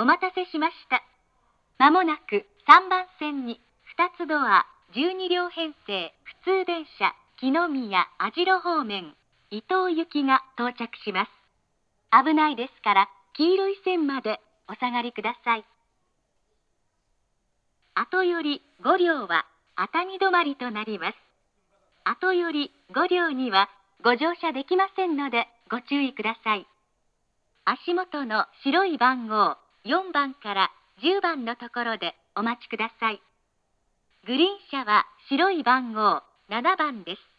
お待たせしました。まもなく3番線に2つドア、12両編成、普通電車、木の宮、網代方面、伊東行きが到着します。危ないですから、黄色い線までお下がりください。後より5両は熱海止まりとなります。後より5両にはご乗車できませんのでご注意ください。足元の白い番号4番から10番のところでお待ちください。グリーン車は白い番号7番です。